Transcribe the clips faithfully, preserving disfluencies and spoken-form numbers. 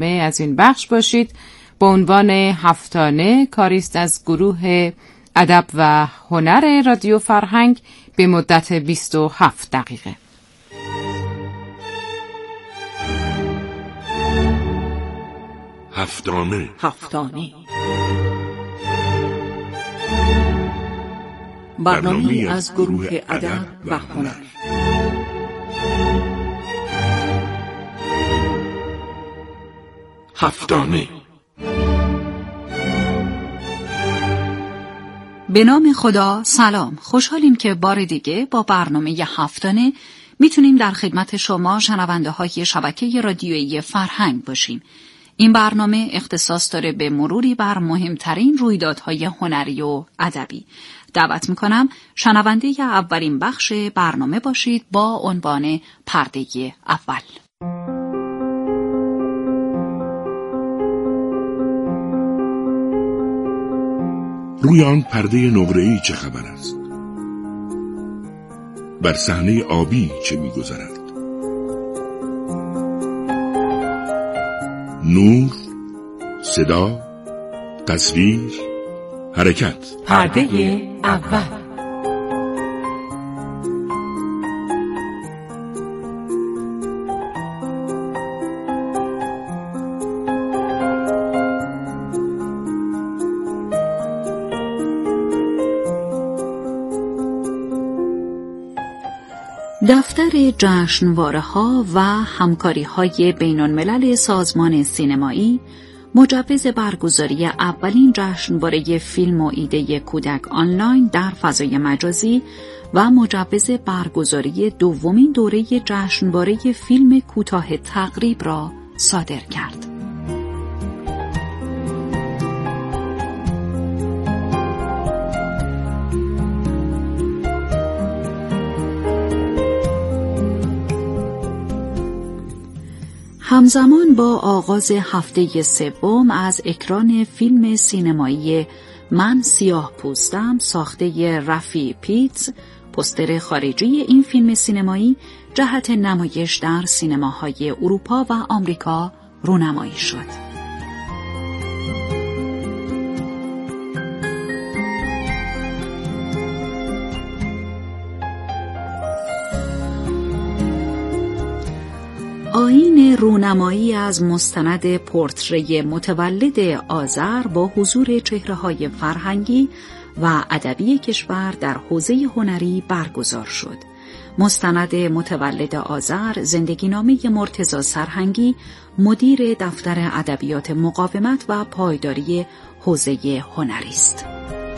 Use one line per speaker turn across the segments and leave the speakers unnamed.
صحبه از این بخش باشید. با عنوان هفتانه کاریست از گروه ادب و هنر رادیو فرهنگ به مدت بیست و هفت دقیقه.
هفتانه
هفتانه
برنامه‌ای
از گروه ادب و هنر.
هفتانه.
به نام خدا. سلام، خوشحالیم که بار دیگه با برنامه هفتانه میتونیم در خدمت شما شنونده های شبکه رادیویی فرهنگ باشیم. این برنامه اختصاص داره به مروری بر مهمترین رویدادهای هنری و ادبی. دعوت میکنم شنونده اولین بخش برنامه باشید با عنوان پرده اول.
روی آن پرده نقره‌ای چه خبر است؟ بر صحنه آبی چه می‌گذرد؟ نور، صدا، تصویر، حرکت.
پرده اول. دفتر جشنواره‌ها و همکاری‌های بین‌الملل سازمان سینمایی مجوز برگزاری اولین جشنواره فیلم و ایده کودک آنلاین در فضای مجازی و مجوز برگزاری دومین دوره جشنواره فیلم کوتاه تقریب را صادر کرد. همزمان با آغاز هفته سوم از اکران فیلم سینمایی من سیاه پوستم ساخته رفی پیتز، پوستر خارجی این فیلم سینمایی جهت نمایش در سینماهای اروپا و آمریکا رونمایی شد. آیین رونمایی از مستند پورتری متولد آذر با حضور چهره‌های فرهنگی و ادبی کشور در حوزه هنری برگزار شد. مستند متولد آذر زندگینامه مرتضی سرهنگی، مدیر دفتر ادبیات مقاومت و پایداری حوزه هنری است.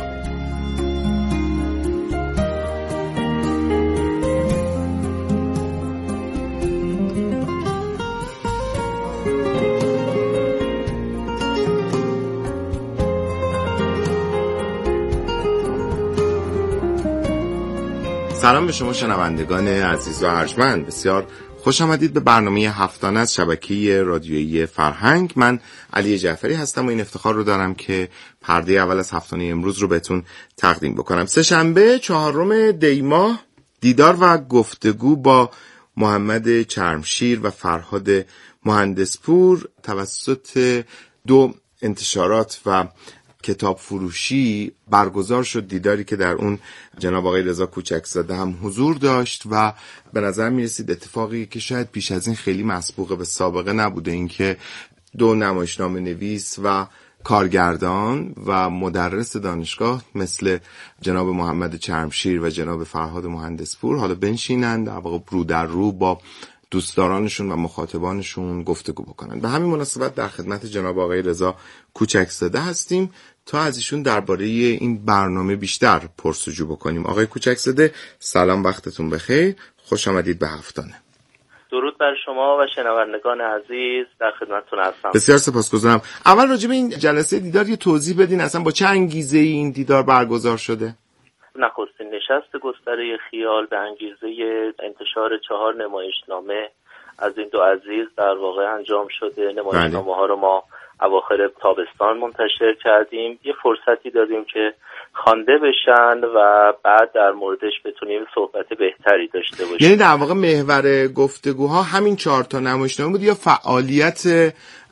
سلام به شما شنوندگان عزیز و ارجمند، بسیار خوش آمدید به برنامه هفتانه از شبکه رادیویی فرهنگ. من علی جعفری هستم و این افتخار رو دارم که پرده اول از هفتانه امروز رو بهتون تقدیم بکنم. سه شنبه چهارم دی ماه دیدار و گفتگو با محمد چرمشیر و فرهاد مهندسپور توسط دو انتشارات و کتاب فروشی برگزار شد. دیداری که در اون جناب آقای رضا کوچکزاده هم حضور داشت و به نظر می رسید اتفاقی که شاید پیش از این خیلی مسبوق به سابقه نبوده، این که دو نمایشنامه نویس و کارگردان و مدرس دانشگاه مثل جناب محمد چرمشیر و جناب فرهاد مهندسپور حالا بنشینند در واقع رو در رو با دوستدارانشون و مخاطبانشون گفتگو بکنن. به همین مناسبت در خدمت جناب آقای رضا کوچکزاده هستیم تا از ایشون درباره این برنامه بیشتر پرسجو بکنیم. آقای کوچکزاده سلام، وقتتون بخیر، خوش آمدید به هفتانه.
درود بر شما و شنوندگان عزیز، در خدمتتون هستم.
بسیار سپاسگزارم. اول راجع به این جلسه دیدار یه توضیح بدین، اصلا با چه انگیزه این دیدار برگزار شده؟
نخستین نشست گستره خیال به انگیزه انتشار چهار نمایشنامه از این دو عزیز در واقع انجام شده. نمایشنامه ها رو ما اواخر تابستان منتشر کردیم، یه فرصتی دادیم که خوانده بشن و بعد در موردش بتونیم صحبت بهتری داشته باشیم.
یعنی در واقع محور گفتگوها همین چهار تا نمایشنامه بود یا فعالیت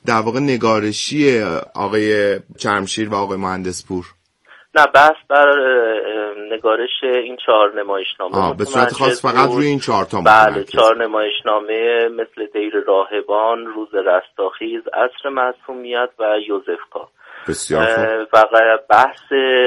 در واقع نگارشی آقای چرمشیر و آقای مهندسپور؟
نه، بحث بر نگارش این چهار نمایشنامه
به صورت خاص فقط روی این چهار تا.
بله، چهار نمایشنامه مثل دیر راهبان، روز رستاخیز، عصر معصومیت و یوزفکا.
بسیار خوب.
و بحث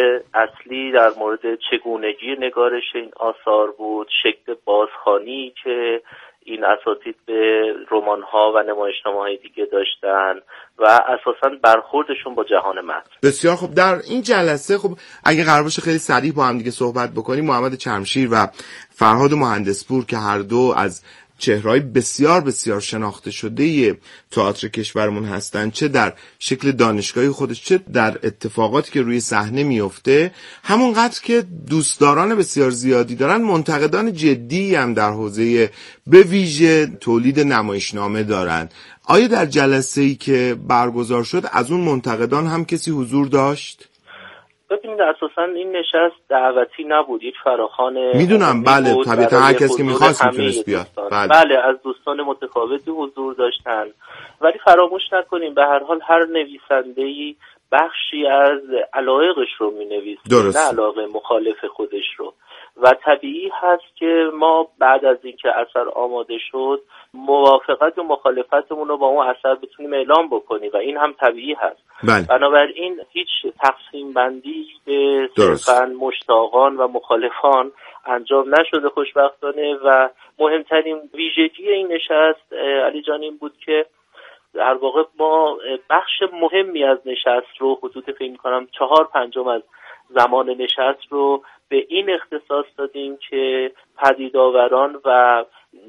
اصلی در مورد چگونگی نگارش این آثار بود، شکل بازخوانی که این اساتید به رمان‌ها و نمایشنامه‌های دیگه داشتن و اساساً برخوردشون با جهان متن.
بسیار خوب. در این جلسه خب اگه قرار باشه خیلی سریع با هم دیگه صحبت بکنیم، محمد چرمشیر و فرهاد مهندسپور که هر دو از چهره‌های بسیار بسیار شناخته شده تئاتر کشورمون هستن، چه در شکل دانشگاهی خودش چه در اتفاقاتی که روی صحنه میفته، همونقدر که دوستداران بسیار زیادی دارن، منتقدان جدی هم در حوزه به ویژه تولید نمایشنامه دارن. آیا در جلسه‌ای که برگزار شد از اون منتقدان هم کسی حضور داشت؟
ببینید اساساً این نشست دعوتی نبود، یک فراخوان
میدونم. بله، طبیعتا هر کسی که می‌خواست میتونست بیاد.
بله. بله از دوستان متفاوتی حضور داشتن، ولی فراموش نکنیم به هر حال هر نویسنده‌ای بخشی از علایقش رو مینویسه، نه علاقه مخالف خودش رو، و طبیعی هست که ما بعد از اینکه اثر آماده شد موافقت و مخالفتمون رو با اون اثر بتونیم اعلام بکنیم و این هم طبیعی هست.
بله.
بنابراین هیچ تقسیم بندی به صرفاً مشتاقان و مخالفان انجام نشده خوشبختانه، و مهمترین ویژگی این نشست علی جان این بود که در واقع ما بخش مهمی از نشست رو، حدود فکر می‌کنم چهار پنجم از زمان نشست رو به این اختصاص دادیم که پدیدآوران و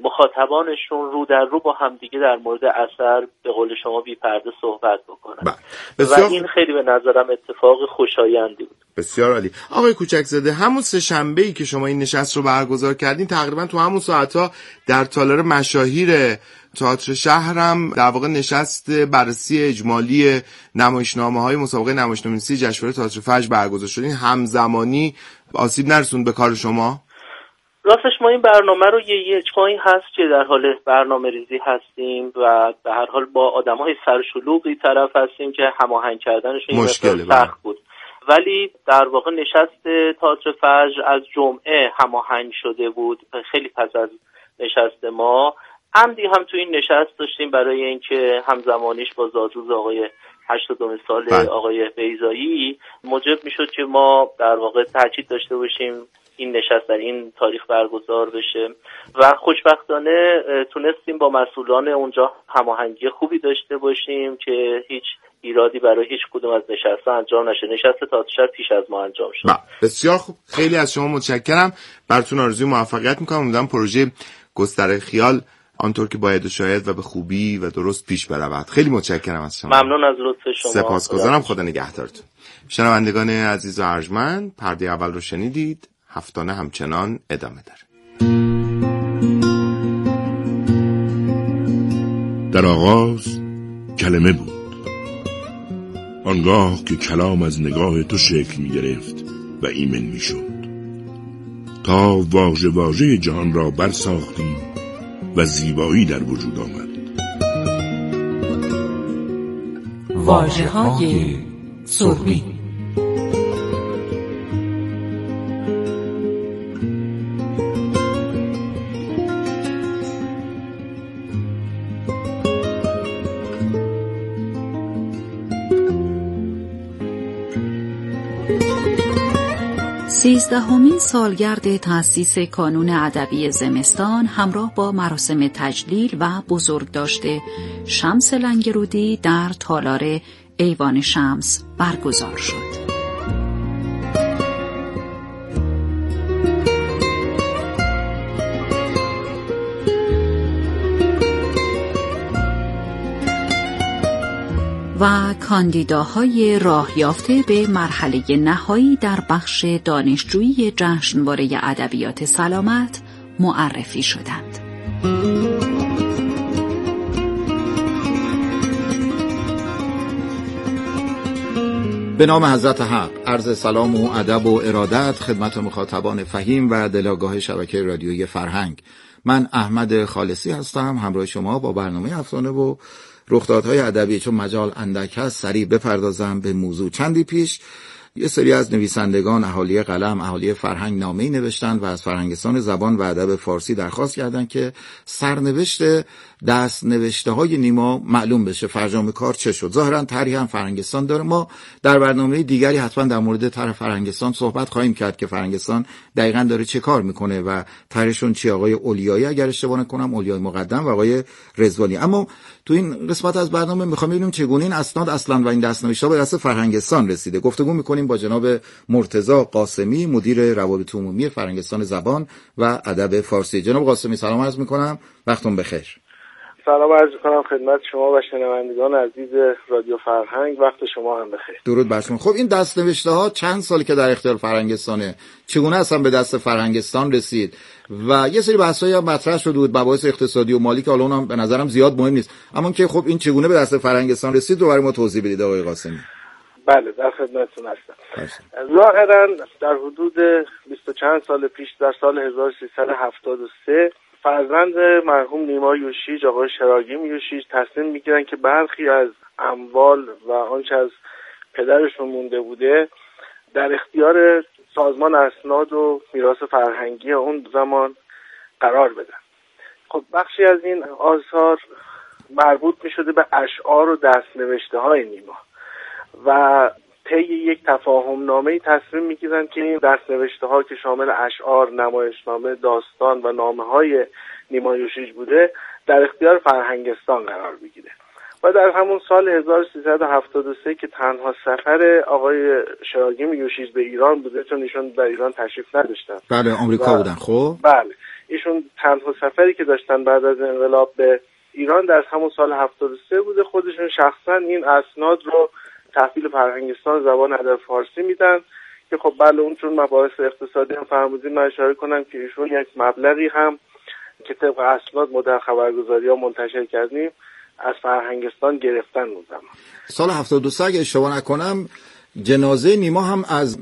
مخاطبانشون رو در رو با همدیگه در مورد اثر به قول شما بی پرده صحبت بکنن و این خیلی به نظرم اتفاق خوشایندی بود.
بسیار عالی. آقای کوچکزاده، همون سه شنبه‌ای که شما این نشست رو برگزار کردین تقریبا تو همون ساعت‌ها در تالار مشاهیر تئاتر شهرم در واقع نشست بررسی اجمالی نمایشنامه‌های مسابقه نمایشنامه‌نویسی جشنواره تئاتر فجر برگزار شد. این همزمانی آسیب نرسوند به کار شما؟
راستش ما این برنامه رو یه یکماهی هست که در حال برنامه ریزی هستیم و به هر حال با آدم‌های سرشلوغی طرف هستیم که هماهنگ کردنشون
مشکل
سخت بود، ولی در واقع نشست تئاتر فجر از جمعه هماهنگ شده بود خیلی پس از نشست ما. عمدی هم تو این نشست داشتیم برای اینکه همزمانیش با زادروز آقای هشتادمین سال بله. آقای بیضایی موجب میشد که ما در واقع تاکید داشته باشیم این نشست در این تاریخ برگزار بشه و خوشبختانه تونستیم با مسئولان اونجا هماهنگی خوبی داشته باشیم که هیچ ایرادی برای هیچ کدوم از نشست‌ها انجام نشه. نشست تئاتر پیش از ما انجام شد.
بسیار خوب، خیلی از شما متشکرم. براتون آرزوی موفقیت میکنم. امیدوارم پروژه گستره خیال آنطور که باید و شاید و به خوبی و درست پیش برود. خیلی متشکرم از شما.
ممنون از لطف شما.
سپاسگزارم. خدا نگهدارتون. شنوندگان عزیز و ارجمند، پرده اول رو شنیدید. هفتانه همچنان ادامه داره.
در آغاز کلمه بود، آنگاه که کلام از نگاه تو شکل می گرفت و ایمن می شد، تا واژه واژه جهان را برساختیم و زیبایی در وجود آمد.
واژه های سربی.
سیزدهمین سالگرد تأسیس کانون ادبی زمستان همراه با مراسم تجلیل و بزرگداشت شمس لنگرودی در تالار ایوان شمس برگزار شد. و کاندیداهای راه یافته به مرحله نهایی در بخش دانشجویی جشنواره ادبیات سلامت معرفی شدند.
به نام حضرت حق عرض سلام و ادب و ارادت خدمت مخاطبان فهیم و دلآگاه شبکه رادیویی فرهنگ. من احمد خالصی هستم، همراه شما با برنامه افسانه و رخدادهای ادبی، چون مجال اندک هست سریع بپردازم به موضوع. چندی پیش یه سری از نویسندگان اهالی قلم، اهالی فرهنگ نامه‌ای نوشتن و از فرهنگستان زبان و ادب فارسی درخواست کردند که سرنوشت دست نوشته های نیما معلوم بشه، فرجام کار چه شد. ظاهرا طرحی هم فرهنگستان داره. ما در برنامه دیگری حتما در مورد طرح فرهنگستان صحبت خواهیم کرد که فرهنگستان دقیقاً داره چه کار میکنه و طرحشون چی. آقای اولیایی اگر اشتباه نکنم، اولیای مقدم و آقای رضوانی. اما تو این قسمت از برنامه میخوام ببینیم چگونه این اسناد اصلا و این دست‌نوشته‌ها به دست فرهنگستان رسیده. گفتگو میکنیم با جناب مرتضی قاسمی، مدیر روابط عمومی فرهنگستان زبان و ادب فارسی. جناب قاسمی سلام عرض میکنم، وقتتون بخیر.
سلام عرض میکنم خدمت شما و شنوندگان عزیز رادیو فرهنگ، وقت شما هم بخیر.
درود بر شما. خب این دست‌نوشته‌ها چند سالی که در اختیار فرهنگستانه، چگونه اصلا به دست فرهنگستان رسید؟ و یه سری بحثایی هم مطرح شده بود، مباحث اقتصادی و مالی که حالا اونم به نظرم زیاد مهم نیست، اما که خب این چگونه به دست فرهنگستان رسید رو برای ما توضیح بدید آقای قاسمی.
بله در خدمتتون هستم. ظاهرا در حدود بیست و چند سال پیش، در سال هزار و سیصد و هفتاد و سه، فرزند مرحوم نیما یوشیج، آقای شراگیم یوشیج، تصمیم میگیرن که برخی از اموال و آنچه از پدرشون مونده بوده در اختیار سازمان اسناد و میراث فرهنگی اون زمان قرار بدن. خب بخشی از این آثار مربوط میشده به اشعار و دستنوشته های نیما و طی یک تفاهم نامه‌ای تصمیم میگیرن که این دستنوشته ها که شامل اشعار، نمایشنامه، داستان و نامه های نیما یوشیج بوده در اختیار فرهنگستان قرار بگیره. و در همون سال هزار و سیصد و هفتاد و سه که تنها سفر آقای شراگیم یوشیج به ایران بوده، چون ایشون در ایران تشریف نداشتن.
بله آمریکا بودن. خب
بله ایشون تنها سفری که داشتن بعد از انقلاب به ایران در همون سال هفتاد و سه بوده. خودشون شخصا این اسناد رو تحویل فرهنگستان زبان ادب فارسی میدن که خب بله اون چون مباحث اقتصادی هم فرمودین، من اشاره کنم که ایشون یک مبلغی هم که طبق اسناد ما در خبرگزاری‌ها منتشر کردیم از فرهنگستان گرفتن اون زمان.
سال هفتاد و سه اگه اشتباه نکنم جنازه نیما هم از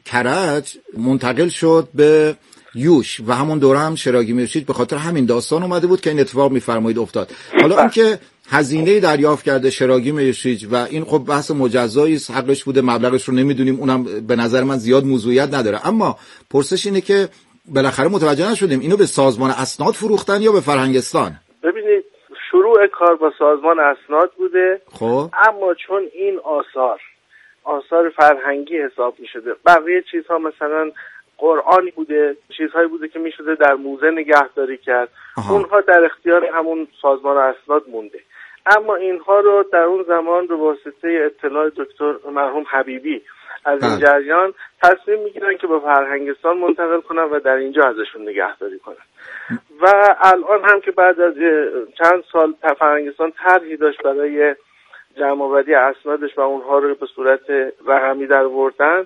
کرج منتقل شد به یوش و همون دوره هم شراگیم یوشیج به خاطر همین داستان اومده بود که این اتفاق میفرمایید افتاد. حالا اینکه هزینه دریافت کرده شراگیم یوشیج و این خب بحث مجزایی حقش بوده، مبلغش رو نمیدونیم، اونم به نظر من زیاد موضوعیت نداره. اما پرسش اینه که بالاخره متوجه نشدیم اینو به سازمان اسناد فروختن یا به فرهنگستان.
ببینید شروع کار با سازمان اسناد بوده.
خب
اما چون این آثار آثار فرهنگی حساب میشده، بقیه چیزها مثلا قرآنی بوده، چیزهایی بوده که میشده در موزه نگهداری کرد، آها. اونها در اختیار همون سازمان اسناد مونده. اما اینها رو در اون زمان به واسطه اطلاع دکتر مرحوم حبیبی از این جریان تصمیم میگیرن که به فرهنگستان منتقل کنن و در اینجا ازشون نگهداری کنن. و الان هم که بعد از چند سال فرهنگستان طرحی داشت برای جمع‌آوری اسنادش و اونها رو به صورت رقمی درآوردن،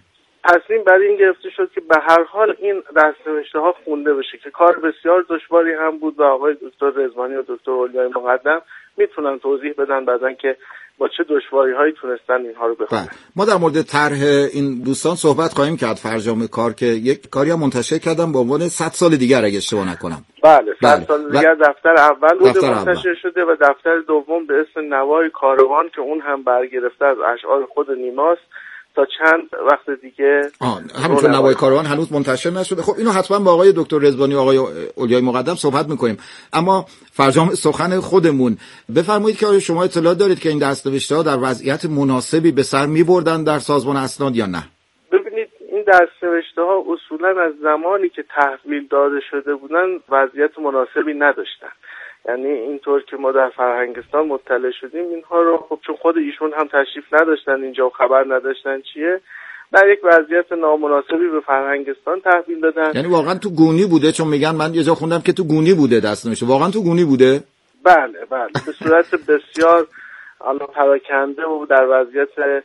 تصمیم برای این گرفته شد که به هر حال این دست‌نوشته ها خونده بشه که کار بسیار دشواری هم بود و آقای دکتر رضوانی و دکتر اولیای مقدم میتونن توضیح بدن بعدن که با چه دشواری‌هایی تونستن اینها رو بخونن.
ما در مورد طرح این دوستان صحبت خواهیم کرد. فرجام کار که یک کاری هم منتشر کردم به عنوان صد سال دیگر اگه اشتباه نکنم.
بله صد سال دیگر دفتر اول بوده منتشر شده و دفتر دوم به اسم نوای کاروان که اون هم برگرفته از اشعار خود نیماست تا چند وقت دیگه.
آه همینطور نوای کاروان هنوز منتشر نشده. خب اینو حتما با آقای دکتر رضوانی و آقای اولیای مقدم صحبت میکنیم. اما فرجام سخن خودمون بفرمایید که آیا شما اطلاع دارید که این دست‌نوشته‌ها در وضعیت مناسبی به سر میبردن در سازمان اسناد یا نه؟
ببینید این دست‌نوشته‌ها اصولا از زمانی که تحویل داده شده بودن وضعیت مناسبی نداشتن. یعنی اینطور که ما در فرهنگستان مطلع شدیم اینها رو خب چون خود ایشون هم تشریف نداشتن اینجا و خبر نداشتن چیه، در یک وضعیت نامناسبی به فرهنگستان تحویل دادن.
یعنی واقعا تو گونی بوده؟ چون میگن من یه جا خوندم که تو گونی بوده دست نمیشه. واقعا تو گونی بوده؟
بله بله به صورت بسیار الان پراکنده و در وضعیت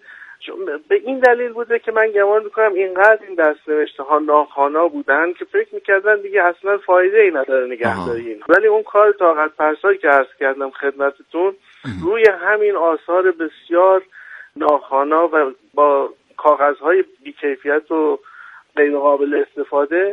به این دلیل بوده که من گمان میکنم اینقدر این دست‌نوشته ها ناخوانا بودن که فکر میکردن دیگه اصلا فایده ای نداره نگهداری این. ولی اون کار طاقت فرسایی که عرض کردم خدمتتون روی همین آثار بسیار ناخوانا و با کاغذهای بیکیفیت و غیر قابل استفاده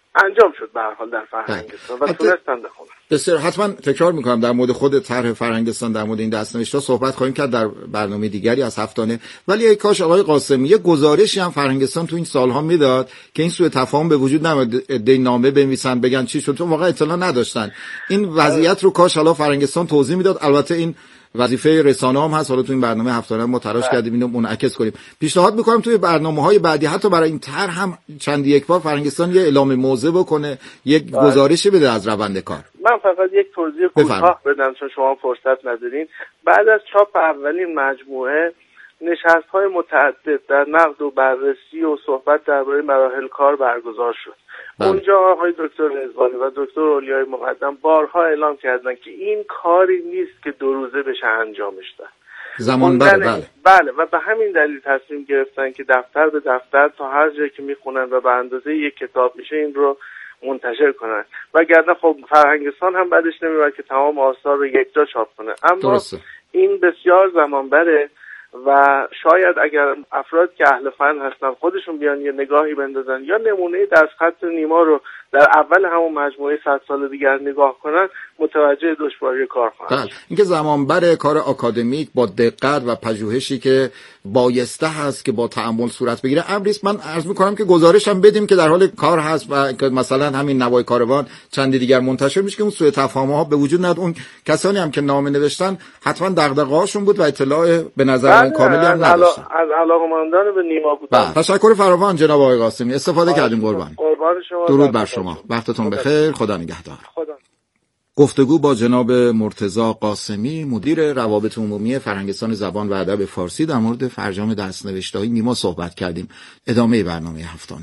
انجام شد به هر حال در فرهنگستان و تونستن بخونن.
بسیار. حتما تکرار میکنم در مورد خود طرح فرهنگستان، در مورد این دستنوشت‌ها صحبت خواهیم کرد در برنامه دیگری از هفتانه، ولی ای کاش آقای قاسمی یه گزارشی هم فرهنگستان تو این سالها میداد که این سوء تفاهم به وجود نیاد، دی نامه بنویسن بگن چی شد، چون واقعا اطلاع نداشتن. این وضعیت رو کاش حالا فرهنگستان توضیح میداد. البته این وظیفه رسانه هم هست، حالا تو این برنامه هفتانه ما تلاش کردیم اینو منعکس کنیم. پیشنهاد میکنم توی برنامه‌های بعدی حتی برای این طرح هم چندی یک بار فرهنگستان یه اعلام موضع بکنه، یک گزارشی بده از روند کار.
من فقط یک توضیح کوتاه بدم چون شما فرصت ندارین. بعد از چاپ اولین مجموعه نشست‌های متعدد در نقد و بررسی و صحبت درباره مراحل کار برگزار شد. بله. اونجا آقای دکتر رضوانی و دکتر اولیای مقدم بارها اعلام کردن که این کاری نیست که دو روزه بشه انجامش داد.
زمان بله بله.
بله و به همین دلیل تصمیم گرفتن که دفتر به دفتر تا هر جایی که میخونن و به اندازه یک کتاب میشه این رو منتشر کنن. وگرنه خب فرهنگستان هم بعدش نمیاد که تمام آثار رو یک جا چاپ کنه. اما درسته. این بسیار زمان بره و شاید اگر افراد که اهل فن هستن خودشون بیان یه نگاهی بندازن یا نمونه دستخط نیما رو در اول همون مجموعه صد سال دیگر نگاه کنن متوجه دشواری کار خواهند.
بله. اینکه زمان بره کار آکادمیک با دقت و پژوهشی که بایسته هست که با تأمل صورت بگیره امری است. من عرض می‌کنم که گزارش هم بدیم که در حال کار هست و که مثلا همین نوای کاروان چندی دیگر منتشر میشه که اون سوء تفاهم‌ها به وجود نیاد. اون کسانی هم که نامه نوشتن حتما دغدغه‌هاشون بود و اطلاع به نظر من کاملی هم نداشتن.
از علاقه‌مندان به نیما بودن.
تشکر فراوان جناب آقای قاسمی، استفاده کردیم قربان.
قربان شما.
درود بر شما. وقتتون بخیر. خدا نگهدار.
خدا.
گفتگو با جناب مرتضی قاسمی مدیر روابط عمومی فرهنگستان زبان و ادب فارسی در مورد فرجام دستنوشته‌های نیما صحبت کردیم. ادامه برنامه هفتانه.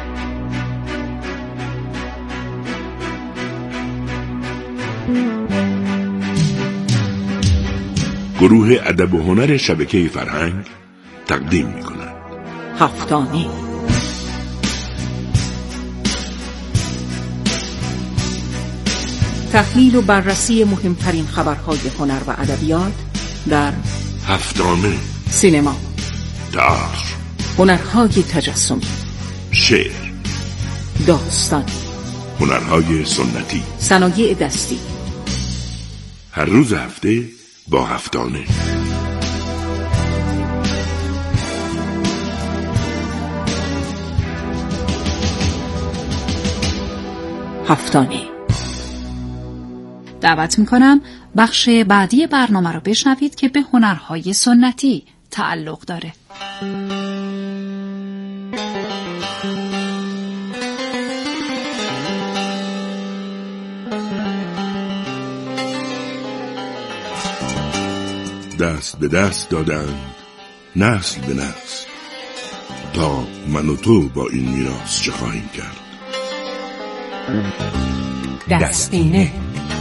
گروه ادب و هنر شبکه فرهنگ تقدیم می‌کند.
هفتانه تحلیل و بررسی مهمترین خبرهای هنر و ادبیات در
هفتانه.
سینما،
تئاتر،
هنرهای تجسمی،
شعر،
داستان،
هنرهای سنتی،
صنایع دستی.
هر روز هفته با هفتانه.
هفتانه.
دعوت میکنم بخش بعدی برنامه رو بشنوید که به هنرهای سنتی تعلق داره.
دست به دست دادن نسل به نسل تا من و تو با این میراث چه خواهیم کرد.
دستینه.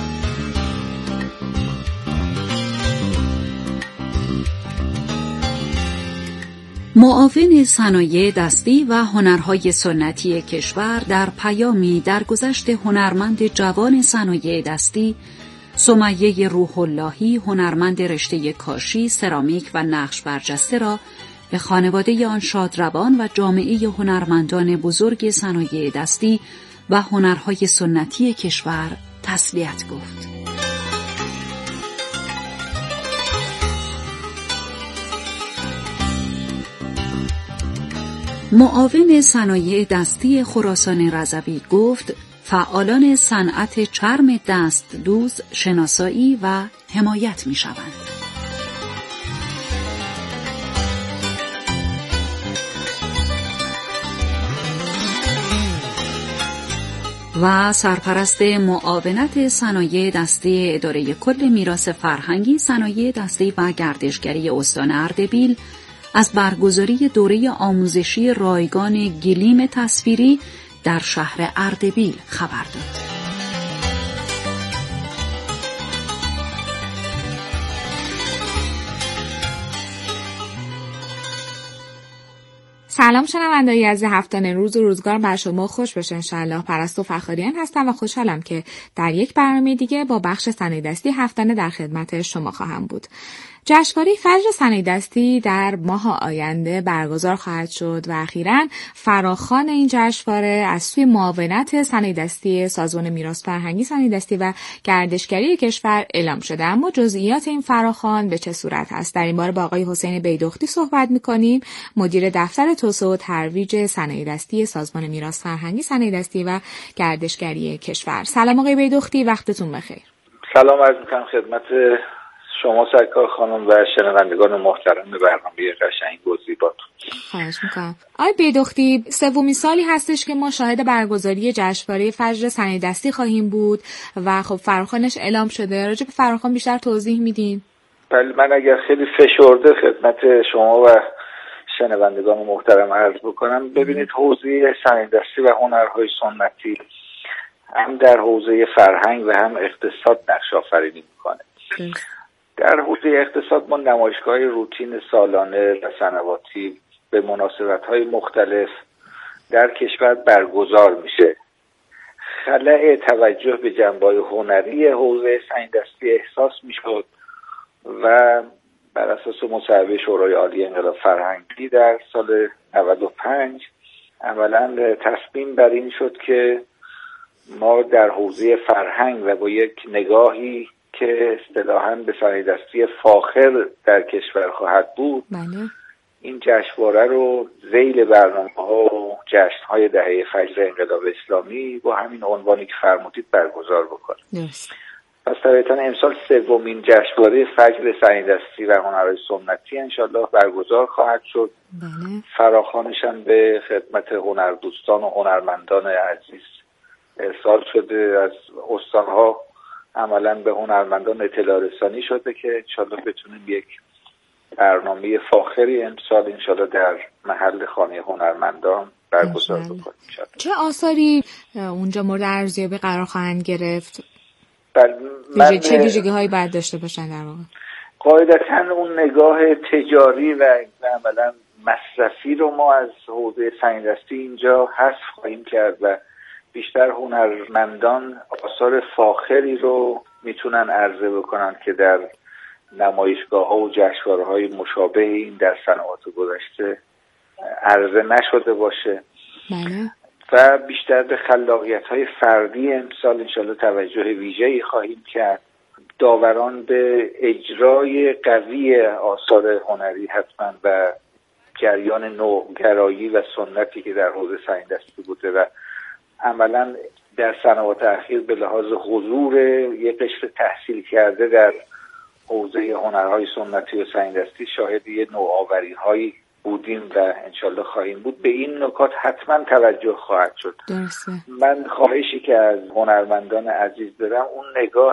معاون صنایع دستی و هنرهای سنتی کشور در پیامی درگذشت هنرمند جوان صنایع دستی سمیه روح اللهی، هنرمند رشته کاشی، سرامیک و نقش برجسته را به خانواده آن شادروان و جامعه هنرمندان بزرگ صنایع دستی و هنرهای سنتی کشور تسلیت گفت. معاون صنایع دستی خراسان رضوی گفت فعالان صنعت چرم دست دوز شناسایی و حمایت می شوند. و سرپرست معاونت صنایع دستی اداره کل میراث فرهنگی صنایع دستی و گردشگری استان اردبیل از برگزاری دوره آموزشی رایگان گلیم تصویری در شهر اردبیل خبر داد.
سلام شنوندگان عزیز هفتانه، روز و روزگار بر شما خوش باشه انشالله. پرستو فخاریان هستم و خوشحالم که در یک برنامه دیگه با بخش صنایع دستی هفتانه در خدمت شما خواهم بود. جشنواره فجر صنایع‌دستی در ماه آینده برگزار خواهد شد و اخیراً فراخوان این جشنواره از سوی معاونت صنایع‌دستی سازمان میراث فرهنگی صنایع‌دستی و گردشگری کشور اعلام شده. اما جزئیات این فراخوان به چه صورت است؟ در این باره با آقای حسین بیدختی صحبت می‌کنیم، مدیر دفتر توسعه و ترویج صنایع‌دستی سازمان میراث فرهنگی صنایع‌دستی و گردشگری کشور. سلام آقای بیدختی، وقتتون بخیر.
سلام عرض می‌کنم خدمت شما سرکار خانم و شنوندگان محترم برنامه قشنگ و زیباتون.
خواهش میکنم. آقای بیدختی، سومین سالی هستش که ما شاهد برگزاری جشنواره فجر صنایع‌دستی خواهیم بود و خب فراخوانش اعلام شده. راجع به فراخوان بیشتر توضیح میدین؟
بله، من اگر خیلی فشرده خدمت شما و شنوندگان محترم عرض بکنم، ببینید حوزه صنایع‌دستی و هنرهای سنتی هم در حوزه فرهنگ و هم اقتصاد نقش آفرینی میکنه. در حوزه اقتصاد ما نمایشگاه روتین سالانه و سنواتی به مناسبت‌های مختلف در کشور برگزار میشه. خلأ توجه به جنبه‌های هنری حوزه صنایع‌دستی احساس میشد و بر اساس مصوبه شورای عالی انقلاب فرهنگی در سال نود و پنج عملاً تصمیم بر این شد که ما در حوزه فرهنگ و با یک نگاهی که اصطلاحاً به صنایع‌دستی فاخر در کشور خواهد بود، بله، این جشنواره رو ذیل برنامه‌ها و جشن‌های دهه فجر انقلاب اسلامی با همین عنوانی که فرمودید برگزار بکنیم. yes. پس طبیعتاً امسال سومین جشنواره فجر صنایع‌دستی و هنرهای سنتی انشالله برگزار خواهد شد. بله. فراخوانش هم به خدمت هنردوستان و هنرمندان عزیز ارسال شده. از استان‌ها عملاً به هنرمندان اطلاع رسانی شده که انشالله بتونیم یک برنامه فاخری امسال انشالله در محل خانه هنرمندان برگزار بکنیم.
چه آثاری اونجا مورد ارزیابی قرار خواهند گرفت؟
من
چه ویژگی هایی باید داشته باشن در واقع؟
قاعدتاً اون نگاه تجاری و عملاً مصرفی رو ما از حوزه صنایع‌دستی اینجا حذف خواهیم کرد و بیشتر هنرمندان آثار فاخری رو میتونن عرضه بکنن که در نمایشگاه ها و جشنواره های مشابه این در سنوات گذشته عرضه نشده باشه.
بله.
و بیشتر به خلاقیت های فردی امسال انشالله توجه ویژه‌ای خواهیم کرد. داوران به اجرای قوی آثار هنری حتما و جریان نوگرایی و سنتی که در حوزه صنایع‌دستی بوده و عملاً در سنوات اخیر به لحاظ حضور یک قشر تحصیل کرده در حوزه هنرهای سنتی و صنایع‌دستی شاهد یه نوآوری‌هایی بودیم و انشالله خواهیم بود. به این نکات حتما توجه خواهد شد.
درسته.
من خواهشی که از هنرمندان عزیز دارم اون نگاه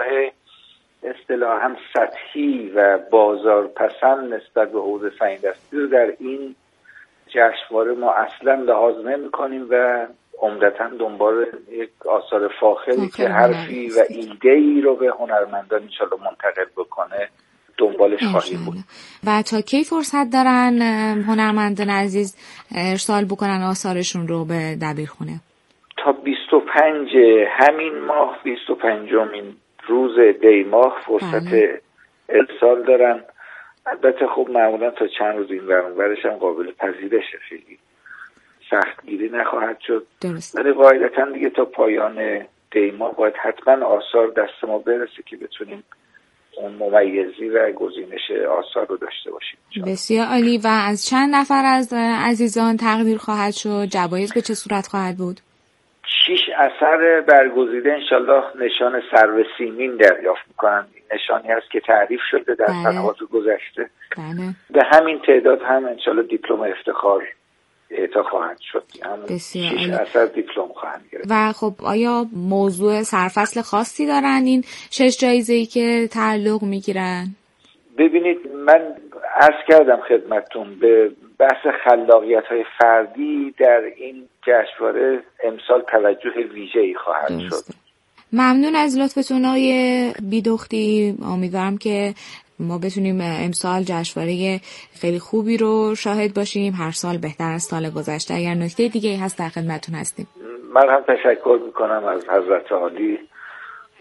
اصطلاحاً سطحی و بازارپسند نسبت به حوزه صنایع‌دستی رو در این جشنواره ما اصلا لحاظ نمی‌کنیم و عمدتاً دنبال یک آثار فاخری که حرفی و ایده‌ای رو به هنرمندان انشالله منتقل بکنه دنبالش خواهیم بود.
و تا کی فرصت دارن هنرمندان عزیز ارسال بکنن آثارشون رو به دبیرخونه؟
تا بیست و پنج همین ماه، بیست و پنجمین روز دی ماه فرصت بله. ارسال دارن. البته خب معمولا تا چند روز این ورانورش هم قابل پذیرشه، خیلی سختگیری نخواهد شد.
درست.
ولی قاعدتاً دیگه تا پایان دی ماه باید حتما آثار دست ما برسه که بتونیم اون ممیزی و گزینش آثار رو داشته باشیم.
بسیار عالی. و از چند نفر از عزیزان تقدیر خواهد شد؟ جوایز به چه صورت خواهد بود؟
شش اثر برگزیده انشالله نشان سرو سیمین دریافت میکنن. این نشانی هست که تعریف شده در سنوات گذشته.
بله.
به همین تعداد هم انشالله دیپلم افتخار اعطا خواهد شد. هم شش اثر دیپلم خواهند گرفت.
و خب آیا موضوع سرفصل خاصی دارن این شش جایزه‌ای که تعلق میگیرن؟
ببینید، من عرض کردم خدمتتون به بحث خلاقیت‌های فردی در این جشنواره امسال توجه ویژه‌ای خواهد شد.
ممنون از لطفتون آقای بیدختی. امیدوارم که ما بتونیم امسال جشنواره خیلی خوبی رو شاهد باشیم، هر سال بهتر از سال گذشته. اگر نکته دیگه هست در خدمتتون هستیم.
من هم تشکر میکنم از حضرت عالی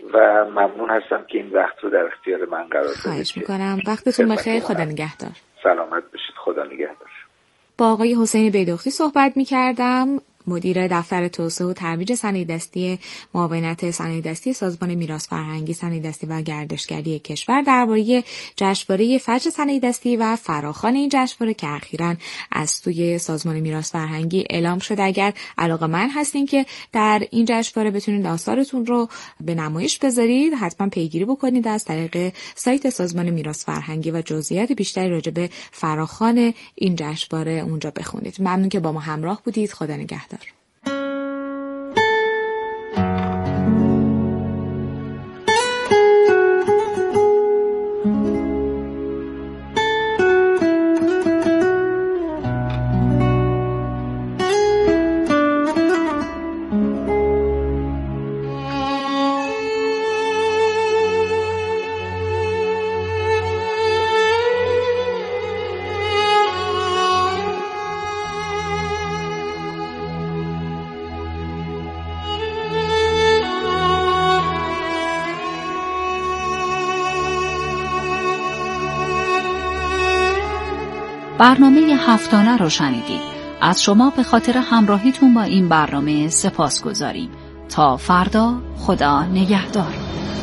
و ممنون هستم که این وقت رو در اختیار من قرار دادید.
خواهش میکنم. وقتتون بخیر. خدا نگهدار.
سلامت باشید. خدا نگهدار.
با آقای حسین بیدختی صحبت میکردم، مدیر دفتر توسعه و ترویج صنایع‌دستی معاونت صنایع‌دستی سازمان میراث فرهنگی صنایع‌دستی و گردشگری کشور درباره جشنواره فجر صنایع‌دستی و فراخوان این جشنواره که اخیراً از سوی سازمان میراث فرهنگی اعلام شده. اگر علاقه‌مند هستین که در این جشنواره بتونید آثارتون رو به نمایش بذارید، حتما پیگیری بکنید از طریق سایت سازمان میراث فرهنگی و جزئیات بیشتری راجع به فراخوان این جشنواره اونجا بخونید. ممنون که با ما همراه بودید. خدا نگهدار.
برنامه هفتانه رو شنیدید. از شما به خاطر همراهیتون با این برنامه سپاسگزاریم. تا فردا، خدا نگهدار.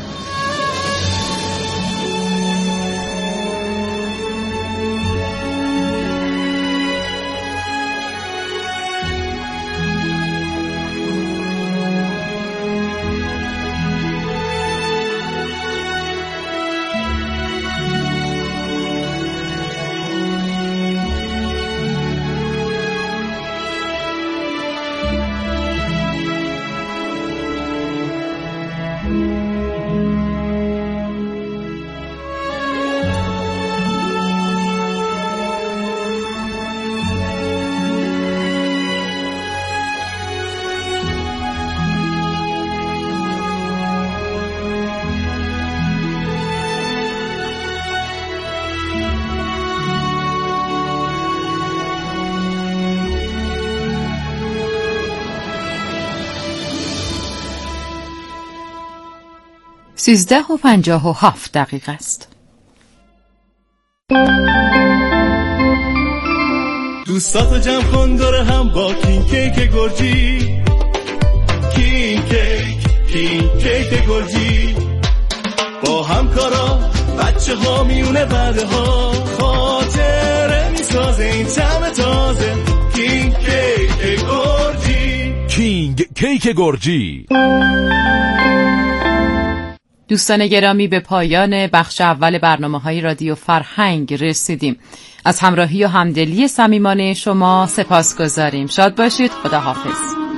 سیزده و پنجاه و هفت دقیقه است.
دوستاتو جمع کن دور هم با کین کیک گرجی، کین کیک کین کیک گرجی، با همکارا بچه ها میونه بعده ها خاطره میسازه این طعم تازه. کین کیک گرجی،
کینگ کیک گرجی.
دوستان گرامی، به پایان بخش اول برنامه‌های رادیو فرهنگ رسیدیم. از همراهی و همدلی صمیمانه شما سپاسگزاریم. شاد باشید. خدا حافظ.